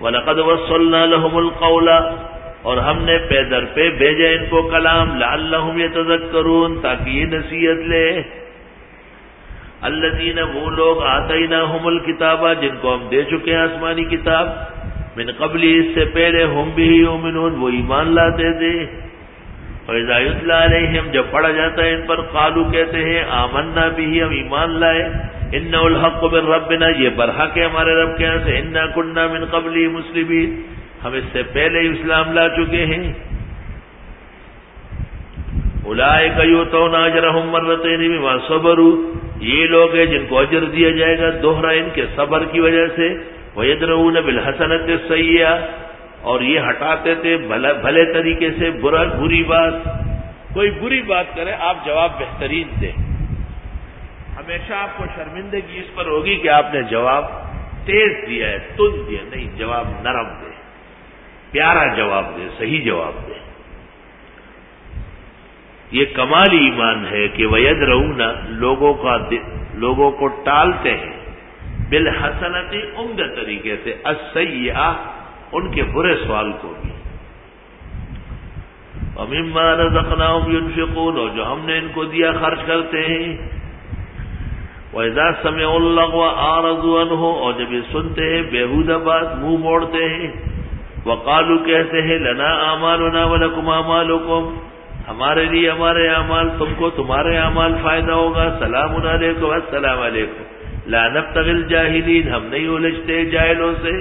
وَلَقَدْ وَصَّلْنَا لَهُمُ الْقَوْلَ، اور ہم نے پے در پہ بھیجا ان کو کلام، لعلہم یتذکرون، تاکہ یہ نصیحت لے۔ الذین، وہ لوگ، آتیناہم الکتاب، جن کو ہم دے چکے ہیں آسمانی کتاب، من قبل، اس سے پہلے، ہم بھی یؤمنون، وہ ایمان لاتے تھے۔ وَإِذَا يُتْلَىٰ عَلَيْهِمْ، جب پڑھا جاتا ہے ان پر، قالوا، کہتے ہیں، آمنا بھی، ہم ایمان لائے، إِنَّهُ الْحَقُّ مِن رَّبِّنَا، یہ برحق ہے ہمارے رب کے یہاں سے، إِنَّا كُنَّا مِن قَبْلِهِ مُسْلِمِينَ، ہم اس سے پہلے اسلام لا چکے ہیں۔ أُولَٰئِكَ يُؤْتَوْنَ أَجْرَهُم مَّرَّتَيْنِ بِمَا صَبَرُوا، یہ لوگ ہیں جن کو اجر دیا جائے گا دوہرا ان کے صبر کی وجہ سے۔ وَيَدْرَؤُونَ بِالْحَسَنَةِ السَّيِّئَةَ، اور یہ ہٹاتے تھے بھلے طریقے سے بری بات۔ کوئی بری بات کرے آپ جواب بہترین دیں، ہمیشہ آپ کو شرمندگی اس پر ہوگی کہ آپ نے جواب تیز دیا ہے، تند دیا نہیں، جواب نرم دے، پیارا جواب دے، صحیح جواب دے۔ یہ کمال ایمان ہے کہ وَيَدْرَؤُونَ، لوگوں کو ٹالتے ہیں، بالحسنۃ، عمدہ طریقے سے، السیئہ، ان کے برے سوال کو بھی۔ وَمِمَّا رَزَقْنَاهُمْ يُنْفِقُونَ، اور جو ہم نے ان کو دیا خرچ کرتے ہیں۔ وَإِذَا سَمِعُوا اللَّغْوَ أَعْرَضُوا عَنْهُ، اور جب یہ سنتے ہیں بیہودہ بات منہ موڑتے ہیں۔ وَقَالُوا، کہتے ہیں، لَنَا أَعْمَالُنَا وَلَكُمْ أَعْمَالُكُمْ، ہمارے لیے ہمارے اعمال، تم کو تمہارے اعمال فائدہ ہوگا۔ سلام علیکم، السلام علیکم، لا نبتغي الجاہلین، ہم نہیں الجھتے جاہلوں سے۔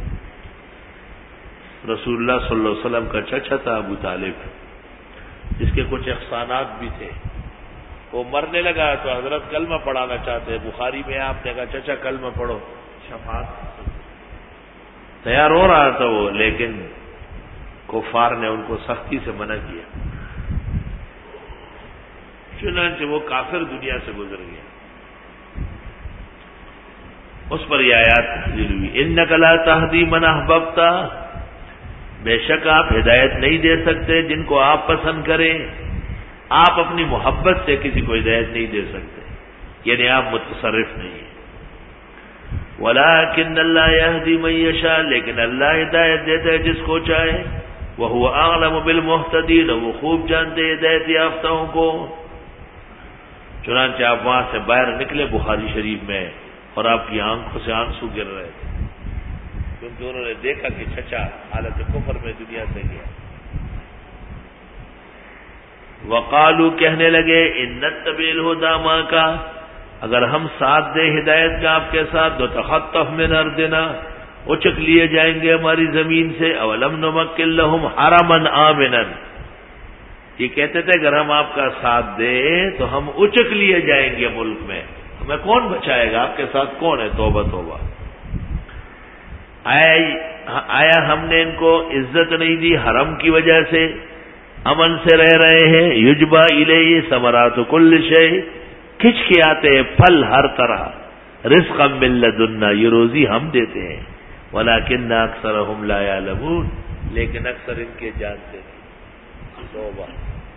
رسول اللہ صلی اللہ علیہ وسلم کا چچا تھا ابو طالب، جس کے کچھ احسانات بھی تھے۔ وہ مرنے لگا تو حضرت کلمہ پڑھانا چاہتے، بخاری میں آپ نے کہا چچا کلمہ پڑھو، شفاعت تیار ہو رہا تھا وہ، لیکن کفار نے ان کو سختی سے منع کیا، چنانچہ وہ کافر دنیا سے گزر گیا۔ اس پر یہ آیات نازل ہوئی، انک لا تہدی من احببت، بے شک آپ ہدایت نہیں دے سکتے جن کو آپ پسند کریں، آپ اپنی محبت سے کسی کو ہدایت نہیں دے سکتے، یعنی آپ متصرف نہیں ہیں۔ ولکن اللہ یہدی من یشاء، لیکن اللہ ہدایت دیتا ہے جس کو چاہے، وہو اعلم بالمہتدین، وہ خوب جانتے ہدایت یافتہوں کو۔ چنانچہ آپ وہاں سے باہر نکلے بخاری شریف میں، اور آپ کی آنکھوں سے آنسو گر رہے تھے، کیونکہ انہوں نے دیکھا کہ چچا حالت کفر میں دنیا سے گیا۔ وقالو، کہنے لگے، ان نتبع الہدی معک، اگر ہم ساتھ دیں ہدایت کا آپ کے ساتھ، نتخطف من ارضنا، اچک لیے جائیں گے ہماری زمین سے، اولم نمکن لہم حرما آمنا، یہ کہتے تھے اگر ہم آپ کا ساتھ دیں تو ہم اچک لیے جائیں گے ملک میں، ہمیں کون بچائے گا، آپ کے ساتھ کون ہے؟ توبہ توبہ۔ آیا ہم نے ان کو عزت نہیں دی حرم کی وجہ سے، امن سے رہ رہے ہیں، یجبا الیہ ثمرات کل شیء، کھچ کے آتے ہیں پھل ہر طرح، رزقا من لدنا، یہ روزی ہم دیتے ہیں، ولکن اکثرهم لا یعلمون، لیکن اکثر ان کے جانتے نہیں۔ توبہ،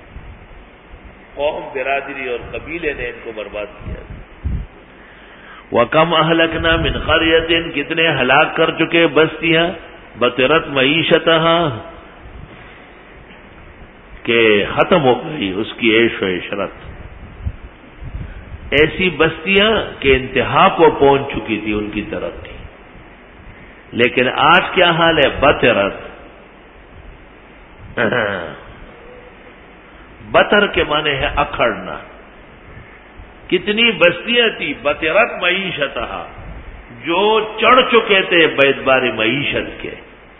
قوم، برادری اور قبیلے نے ان کو برباد کیا۔ وَكَمْ أَهْلَكْنَا مِنْ قَرْيَةٍ، کتنے ہلاک کر چکے بستیاں، بطرت معیشتها، کہ ختم ہو گئی اس کی عیش و عشرت، ایسی بستیاں کہ انتہا کو پہنچ چکی تھی ان کی ترقی، لیکن آج کیا حال ہے؟ بطرت، بطر کے معنی ہے اکھڑنا، کتنی بستیاں تھی، بطرت معیشتها، جو چڑھ چکے تھے بیدبار معیشت کے،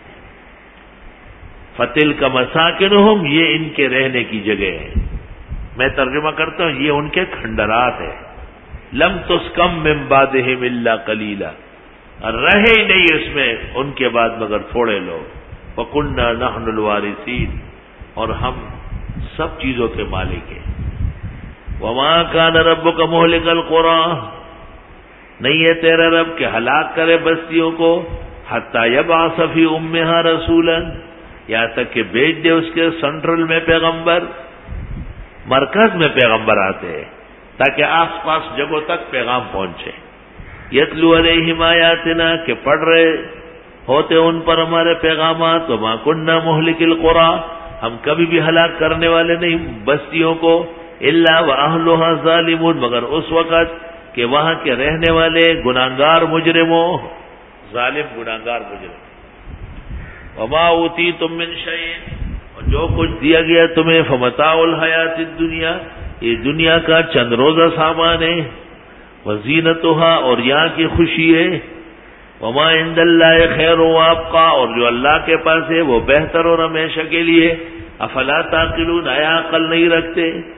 فتلک مساکنہم، یہ ان کے رہنے کی جگہ ہے۔ میں ترجمہ کرتا ہوں، یہ ان کے کھنڈرات ہیں، لم تسکم من بعدہم الا قلیلا، رہے ہی نہیں اس میں ان کے بعد مگر تھوڑے لوگ، وَكُنَّا نَحْنُ الْوَارِثِينَ، اور ہم سب چیزوں کے مالک ہیں۔ وَمَا كَانَ رَبُّكَ مُهْلِكَ الْقُرَىٰ، نہیں ہے تیرا رب کہ ہلاک کرے بستیوں کو، حَتَّى يَبْعَثَ فِي أُمِّهَا رَسُولًا، یہاں تک کہ بھیج دے اس کے سینٹرل میں پیغمبر، مرکز میں پیغمبر آتے ہیں تاکہ آس پاس جگہوں تک پیغام پہنچے۔ یتلو علیہم آیاتنا، کہ پڑھ رہے ہوتے ان پر ہمارے پیغامات، وما كنا مهلك القرى، ہم کبھی بھی ہلاک کرنے والے نہیں بستیوں کو، الا واهلها ظالمون، مگر اس وقت کہ وہاں کے رہنے والے گناہگار مجرموں، ظالم گناہگار مجرم۔ وما اوتیتم من شیء، اور جو کچھ دیا گیا تمہیں، فمتاع الحیات الدنیا، یہ دنیا کا چند روزہ سامان ہے، وزینتها، اور یہاں کی خوشی ہے، وما عند اللہ خیر وابقا، اور جو اللہ کے پاس ہے وہ بہتر اور ہمیشہ کے لیے۔ افلا تعقلون، آیا عقل نہیں رکھتے؟